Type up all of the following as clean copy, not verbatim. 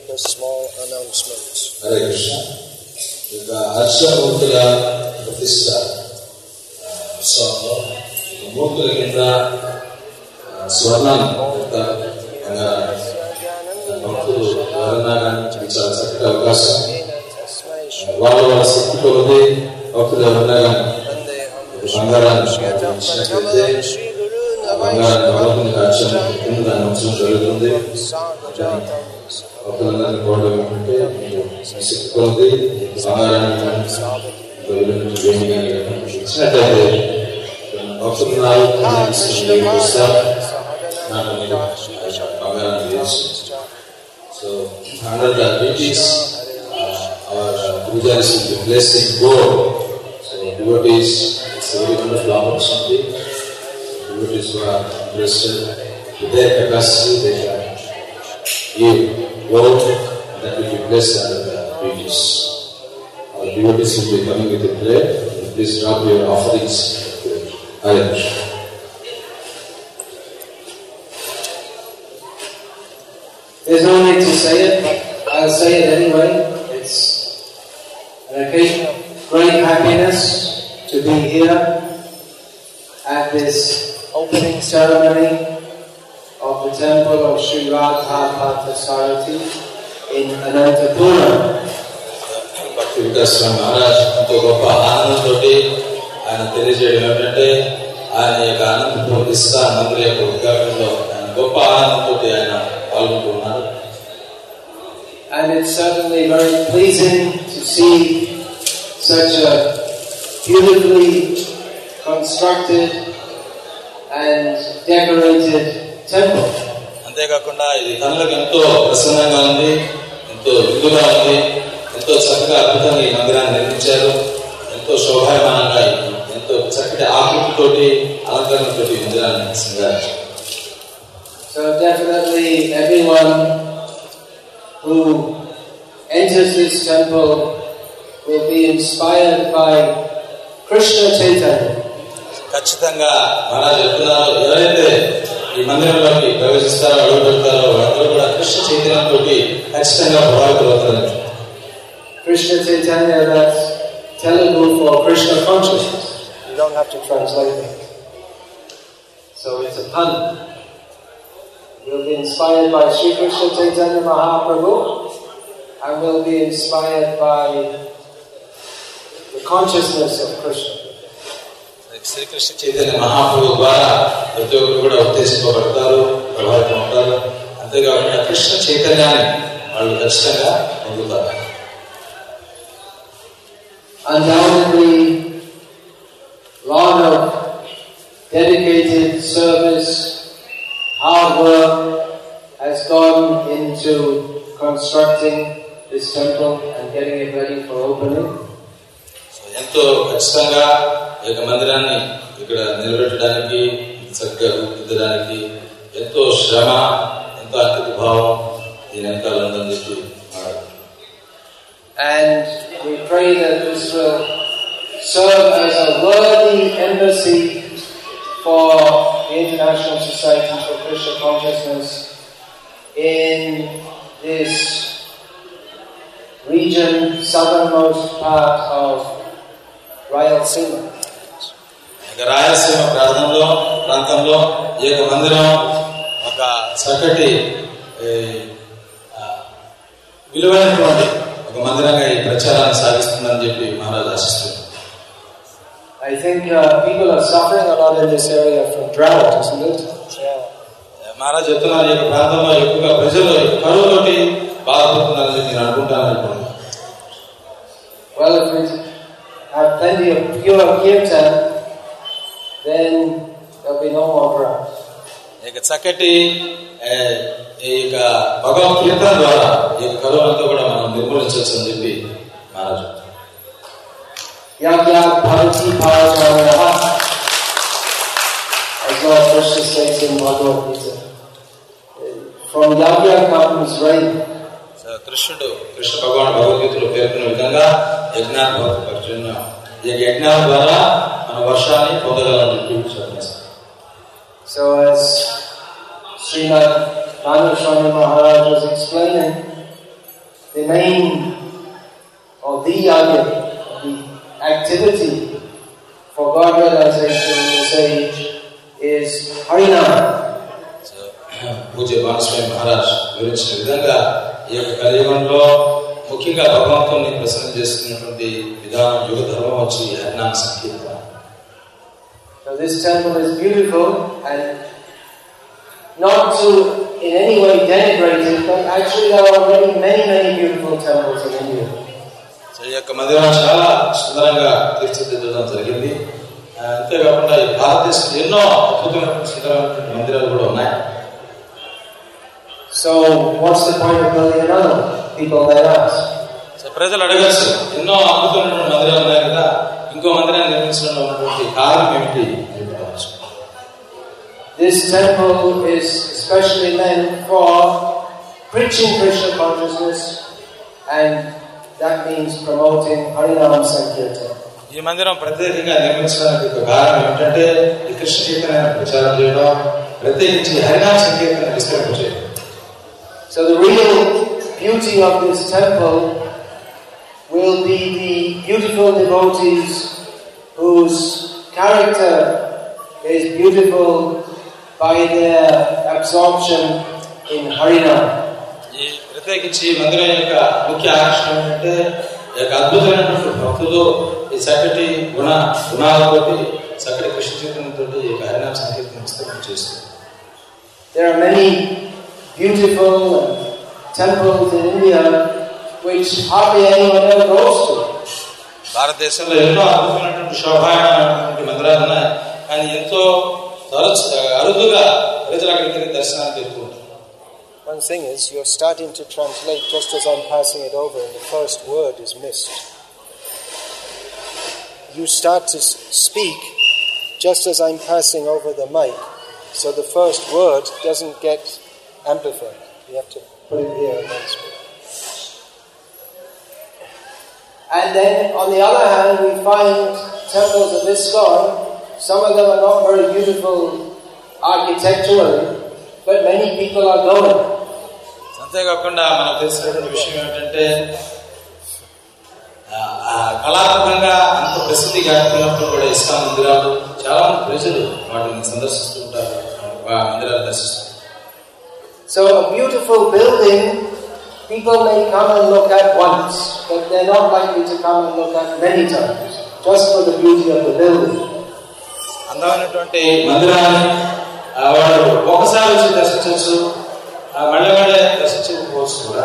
couple of small announcements. Hare Krishna. ఇక హర్షమూర్తుల ప్రతిష్ట ఉత్సవంలో మూర్తుల కింద స్వర్ణాన్ని భక్తులు ఎవరన్నా కానీ చాలా చక్కటి అవకాశం. వాళ్ళ శక్తి కొద్ది భక్తులు ఎవరన్నా కానీ బంగారాన్ని ఇచ్చినట్లయితే బంగారాన్ని భగవంతుని కాక్షం కింద దాన్ని ఉంచడం జరుగుతుంది. భక్తులందరినీ కోరడం ఏంటంటే శక్తి కొద్ది బంగారాన్ని ఇచ్చినట్లయితే భక్తులు So under the duties, our Gurujas will be blessing gold. So devotees, it's a very wonderful opportunity. Devotees who are interested with their capacity, they can give gold that will be blessed under the duties. Our devotees will be coming with a prayer. Please drop your offerings. Hare Krishna. There's no need to say it, but I'll say it anyway. It's an occasion of great happiness to be here at this opening ceremony of the temple of Sri Radha Parthasarati in Anantapura. Bhakti Vikas Maharaj ఎంతో గొప్ప ఆనందంతో ఆయన తెలియజేయడం ఏంటంటే ఆయన యొక్క Anantapuram ISKCON మందిర యొక్క ఉద్ఘాటనలో ఆయన గొప్ప ఆనందంతో ఆయన పాల్గొంటున్నారు. And it's certainly very pleasing to see such a beautifully constructed and decorated temple. అంతేకాకుండా ఇది కళ్ళకు ఎంతో ప్రసన్నంగా ఉంది, ఎంతో విలువగా ఉంది, ఎంతో చక్కగా అద్భుతంగా ఈ మందిరాన్ని నిర్మించారు. ఎంతో శోభాయమానంగా ఎంతో చక్కటి ఆకృతితోటి అలంకరణతోటి మందిరాన్ని సింగారించారు. So definitely everyone who enters this temple will be inspired by Krishna Chaitanya. ఖచ్చితంగా మహారాజ్ చెప్తున్నారు, ఎవరైతే ఈ మందిరంలోకి ప్రవేశిస్తారో అడుగుపెడతారో వాళ్ళందరూ కూడా కృష్ణ చైతన్యంతో ఖచ్చితంగా ప్రభావితులవుతారు. Krishna Chaitanya, that's Telugu for Krishna consciousness. You don't have to translate it. So it's a pun. We'll be inspired by Sri Krishna Chaitanya Mahaprabhu, and we'll be inspired by the consciousness of Krishna. Shri Krishna Chaitanya Mahaprabhu ద్వారా ప్రతి ఒక్కరు కూడా ఉత్తేజింపబడతారు, ప్రభావితం అవుతారు. అంతేకాకుండా కృష్ణ చైతన్యాన్ని వాళ్ళు ఖచ్చితంగా పొందుతారు. Undoubtedly, lot of dedicated service, hard work has gone into constructing this temple and getting it ready for opening. ఎంతో ఖచ్చితంగా ఈ యొక్క మందిరాన్ని ఇక్కడ నిలబెట్టడానికి, చక్కగా రూపుదిద్దడానికి ఎంతో శ్రమ, ఎంతో అంకిత భావం దీని వెనకాల ఉందని చెప్పి అన్నారు. And we pray that this will serve as a worthy embassy for the International Society for Krishna Consciousness in this region, southernmost part of Rayalaseema. Rayalaseema ప్రాంతంలో ఈ యొక్క మందిరం ఒక చక్కటి విలువైనటువంటి ఒక మందిరంగా ఈ ప్రచారాన్ని సాగిస్తుందని చెప్పి మహారాజు ఆశిస్తున్నారు. I think people are suffering a lot in this area from drought, isn't it? మహారాజు చెప్తున్నారు, ఈ యొక్క ప్రాంతంలో ఎక్కువగా ప్రజలు కరువుతోటి బాధపడుతున్నారని నేను అనుకుంటాను. Well, if we have plenty of pure kirtan, then there'll be no more drought. ఇక చక్కటి ఈ యొక్క భగవత్ కీర్తన ద్వారా ఈ యొక్క కరువునంతా కూడా మనం నిర్మూలించవచ్చు అని చెప్పి మహారాజు. Yagya bhavati bhajanaha, as Lord Krishna says in Bhagavad Gita. From yagya comes rain. Krishna భగవాన్ భగవద్గీతలో పేర్కొన్న విధంగా యజ్ఞాన్ని భౌతికపరచున్న ఈ యజ్ఞాల ద్వారా మన వర్షాన్ని పొందగలని చెప్పి చెప్పారు. So as Srimad Bhanu Swami Maharaj was explaining, main or the yajna, the activity for God realization in this age is Harinam. పూజ్య బాలస్వామి మహారాజ్ వివరించిన విధంగా ఈ యొక్క కలియుగంలో ముఖ్యంగా భగవంతుని ప్రసన్నం చేసుకున్నటువంటి విధానం యుగ ధర్మం వచ్చి హరినామ సంకీర్తన. So this temple is beautiful, and not to in any way denigrate it, but actually there are already many beautiful temples in India. So ఈ యొక్క మందిరం చాలా సుందరంగా తీర్చిదిద్దడం జరిగింది. అంతేకాకుండా ఈ భారతదేశంలో ఎన్నో అద్భుతమైన సుందరమైన మందిరాలు కూడా ఉన్నాయి. So what's the point of building another? People may ask. So ప్రజలు అడగచ్చు, ఎన్నో అద్భుతమైన మందిరాలు ఉన్నాయి కదా, ఇంకో మందిరాన్ని నిర్మించడానికి కారణం ఏమిటి? This temple is especially meant for preaching Krishna consciousness, and that means promoting Harinam Sankirtan. ఈ మందిరం ప్రత్యేకంగా నిర్మించడానికి కారణం ఏమిటంటే ఈ కృష్ణ చైతన్య ప్రచారం చేయడం, ప్రత్యేకించి హరినామ సంకీర్తన విస్తరింపజేయడం. So the real beauty of this temple will be the beautiful devotees whose character is beautiful by their absorption in Harinam. ఈ ప్రత్యేకించి మందిరం యొక్క ముఖ్య ఆకర్షణ ఏంటంటే ఈ యొక్క అద్భుతమైనటువంటి భక్తులు ఈ చక్కటి గుణాలతోటి చక్కటి కృష్ణ చైతన్యంతో ఈ యొక్క హరినామ సంకీర్తన విస్తరణ చేస్తుంది. There are many beautiful temples in India which hardly anyone ever goes to. భారతదేశంలో ఎన్నో అద్భుతమైనటువంటి శోభాయమైనటువంటి మందిరాలు ఉన్నాయి, కానీ ఎంతో అరుదుగా ప్రజలు అక్కడికి దర్శనానికి వెళ్తూ ఉంటారు. One thing is, you're starting to translate just as I'm passing it over, and the first word is missed. You start to speak just as I'm passing over the mic, so the first word doesn't get amplified. You have to put it here and then speak. And then, on the other hand, we find temples of ISKCON. Some of them are not very beautiful architecturally, but many people are going. అంతేకాకుండా మనకు తెలిసినటువంటి విషయం ఏమిటంటే కళాత్మకంగా అంత ప్రసిద్ధి గాంచినప్పుడు కూడా ISKCON మందిరాలు చాలా మంది ప్రజలు వాటిని సందర్శిస్తూ ఉంటారు, మందిరాలు దర్శిస్తారు. So a beautiful building, people may come and look at once, but they're not likely to come and look at many times, just for the beauty of the building. అందమైనటువంటి మందిరాన్ని వాడు ఒకసారి వచ్చి దర్శించవచ్చు, మళ్ళీ దర్శించకపోవచ్చు కూడా.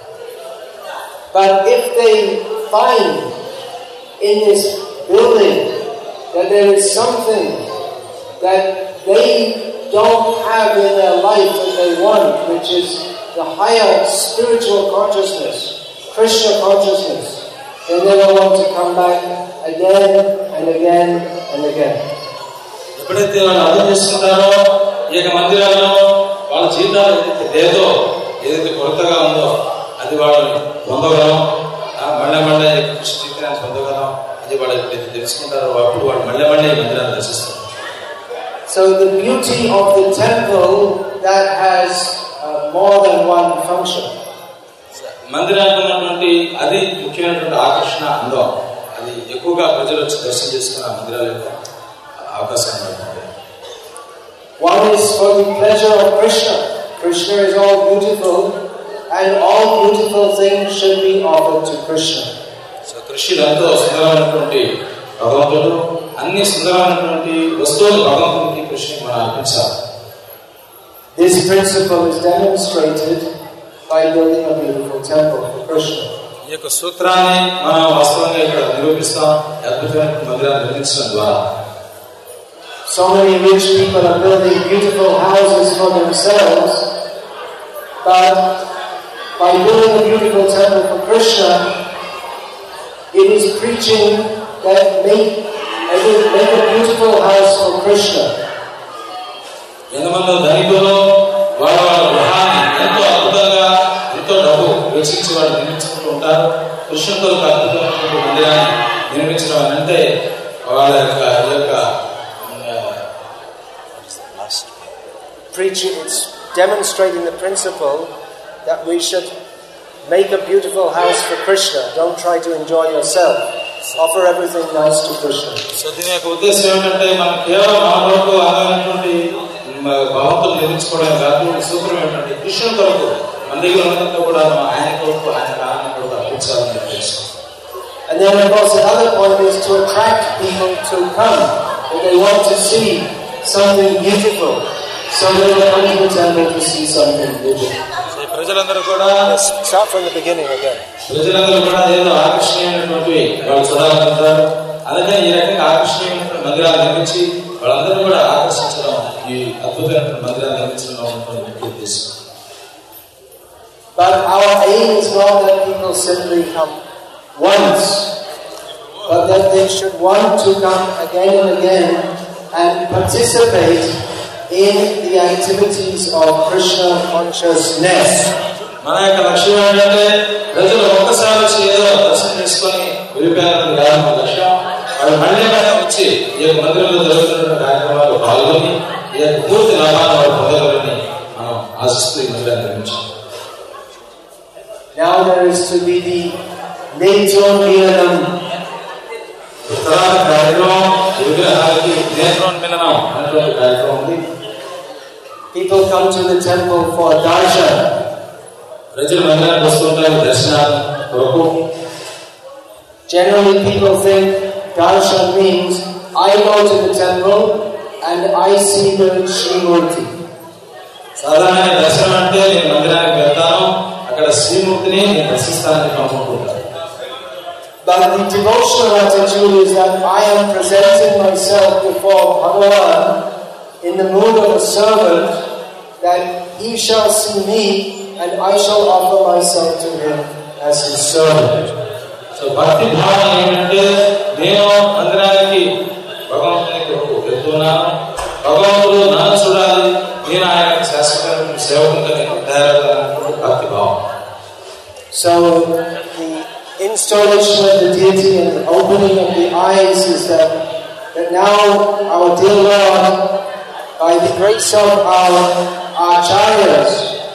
But if they find in this building that there is something that they don't have in their life that they want, which is the higher spiritual consciousness, Krishna consciousness, then they will want to come back again and again and again. ఎప్పుడైతే వాళ్ళు అర్థం చేసుకుంటారో ఈ యొక్క మందిరాల్లో వాళ్ళ జీవితాలు ఏదైతే కొరతగా ఉందో అది వాళ్ళు పొందగలం, మళ్ళీ కృష్ణ చైతన్యాన్ని పొందగలం, అది వాళ్ళు ఎప్పుడైతే తెలుసుకుంటారో అప్పుడు వాళ్ళు మళ్ళీ మందిరాన్ని దర్శిస్తారు. So the beauty of the temple that has more than one function. మందిరానికి ఉన్నటువంటి అది ముఖ్యమైనటువంటి ఆకర్షణ అందం, అది ఎక్కువగా ప్రజలు వచ్చి దర్శనం చేసుకున్న మందిరాల యొక్క అవకాశం ఉంటుంది. One is for the pleasure of Krishna. Krishna is all beautiful, and all beautiful things should be offered to Krishna. So కృష్ణుడు ఎంతో సుందరమైనటువంటి భగవంతుడు, అన్ని సుందరమైనటువంటి వస్తువులు భగవంతునికి కృష్ణుని మనం అర్పించాలి. This principle is demonstrated by building a beautiful temple for Krishna. ఈ యొక్క సూత్రాన్ని మనం వాస్తవంగా ఇక్కడ నిరూపిస్తాం అద్భుతమైన మందిరాన్ని నిర్మించడం ద్వారా. So many rich people are building beautiful houses for themselves, but by building a beautiful temple for Krishna, it is preaching that make a beautiful house for Krishna. ఎంతమంది ధనికులు వాళ్ళ గృహాన్ని ఎంతో అద్భుతంగా ఎంతో డబ్బు వెచ్చించి వాళ్ళు నిర్మించుకుంటూ ఉంటారు. కృష్ణుడితో అద్భుతమైనటువంటి మందిరాన్ని నిర్మించడం అని అంటే వాళ్ళ యొక్క Preaching, it's demonstrating the principle that we should make a beautiful house for Krishna. Don't try to enjoy yourself. Offer everything nice to Krishna. So దీని యొక్క ఉద్దేశం ఏంటంటే మనం కేవలం మానవులకు ఆధారమైనటువంటి భవంతులు నిర్మించుకోవడం కాదు. సూత్రం ఏంటంటే కృష్ణుని కొరకు మన దగ్గర ఉన్నంతా కూడా ఆయన కొరకు ఆయన నారాయణ కొరకు అర్పించాలని ఉద్దేశం. And then of course another point is to attract people to come. If they want to see something beautiful, so they will come to the temple to see something beautiful. ప్రజలందరూ కూడా start from the beginning again. ప్రజలందరూ కూడా ఏదో ఆకర్షణీయమైనటువంటి వాళ్ళు చూడాలనుకుంటారు. అందుకని ఈ రకంగా ఆకర్షణీయమైన మందిరాలు నిర్మించి వాళ్ళందరూ కూడా ఆకర్షించడం ఈ అద్భుతమైన మందిరాలు నిర్మించడం ముఖ్య ఉద్దేశం. But our aim is not that people simply come once, but that they should want to come again and again and participate in the activities of Krishna consciousness. మన యొక్క లక్ష్యం ఏంటంటే ప్రజలు ఒక్కసారి వచ్చి ఏదో దర్శనం చేసుకొని వెళ్ళిపోయారని కాదు మన లక్ష్యం. వాళ్ళు మళ్ళీ వచ్చి ఈ యొక్క మందిరంలో జరుగుతున్న కార్యక్రమాలు పాల్గొని ఈ యొక్క పూర్తి లాభాన్ని వాళ్ళు పొందగలని మనం ఆశిస్తూ ఈ మందిరాన్ని నిర్మించాం. Now there is to be the Netronmilanam. తర్వాత కార్యక్రమం విగ్రహాలకి నేత్రోన్మిలనం అనేటువంటి కార్యక్రమం ఉంది. People come to the temple for darshan. ప్రజలు మందిరానికి వస్తుంటారు దర్శనాలు కొరకు. Generally people think darshan means I go to the temple and I see the Srimurti. సాధారణంగా దర్శనం అంటే నేను మందిరానికి వెళ్తాను, అక్కడ శ్రీమూర్తిని నేను దర్శిస్తానని అనుకుంటాను. But the devotional attitude is that I am presenting myself before Bhagavan in the mood of a servant, that he shall see me and I shall offer myself to him as his servant. So భక్తి భావన ఏంటంటే నేను మందిరానికి భగవంతుని కొరకు వెళ్తున్నాను, భగవంతుడు నన్ను చూడాలి, నేను ఆయన శాశ్వతమైన సేవకునిగా నేను తయారవుతాను. భక్తి భావం. So the installation of the deity and the opening of the eyes is that now our dear Lord, by the grace of our acharyas,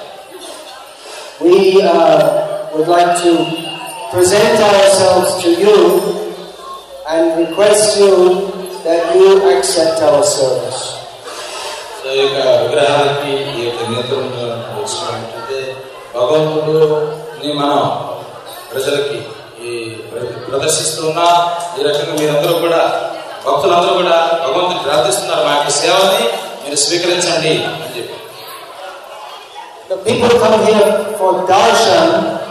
we would like to present ourselves to you and request you that you accept our service. So ఈ యొక్క విగ్రహాలకి ఈ యొక్క నేత్రంలో వచ్చినట్లయితే భగవంతుడిని మనం ప్రజలకి ఈ ప్రదర్శిస్తున్నా ఈ రకంగా మీరందరూ కూడా భక్తులందరూ కూడా భగవంతుని ప్రార్థిస్తున్నారు, మా యొక్క సేవని మీరు స్వీకరించండి అని చెప్పి. The people come here for darshan,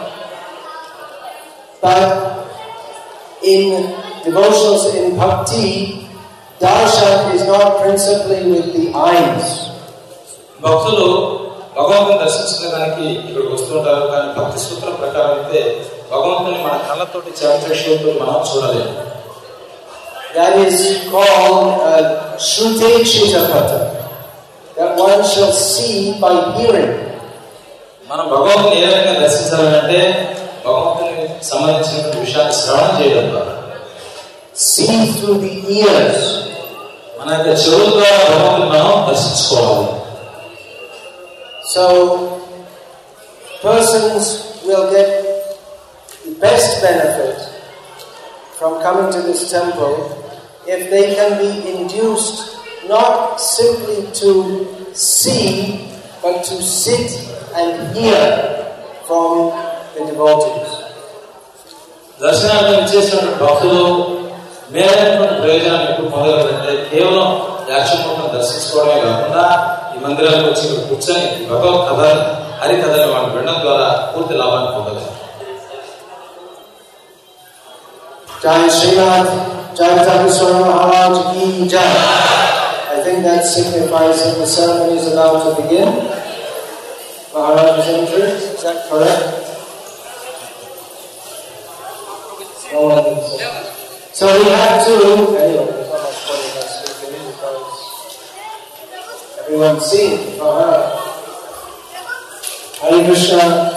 but in devotionals, in bhakti, darshan is not principally with the eyes. భక్తులు భగవంతుని దర్శించడానికి ఇక్కడికి వస్తుంటారు, కానీ భక్తి సూత్రం ప్రకారం అయితే భగవంతుని మన కళ్ళతోటి చక్షులతో మనం చూడలేము. That is called Shruteshitapata, that one shall see by hearing. మనం భగవంతుని ఏ రకంగా దర్శించాలంటే భగవంతుని సంబంధించిన విషయాన్ని శ్రవణం చేయడం ద్వారా, see through the ears. మన యొక్క చెవుల ద్వారా భగవంతుని మనం దర్శించుకోవాలి. So persons will get the best benefit from coming to this temple if they can be induced not simply to see but to sit and hear from the devotees. దర్శనానికి చేసినటువంటి భక్తులు మేలైనటువంటి ప్రయోజనాన్ని ఎప్పుడు పొందగలంటే కేవలం యాక్షమూర్తిని దర్శించుకోవడమే కాకుండా ఈ మందిరానికి వచ్చి ఇక్కడ కూర్చొని భగవత్ కథ హరికథని వాళ్ళు వినడం ద్వారా పూర్తి లాభాన్ని పొందగలరు. Jai Srimad Jayataka Swami Maharaj Ki Jai. I think that signifies that the ceremony is about to begin. Maharaj's entry, is that correct? No one thinks so. So we have to, anyway, there's not much point in us speaking because everyone's seen Maharaj. Hare Krishna.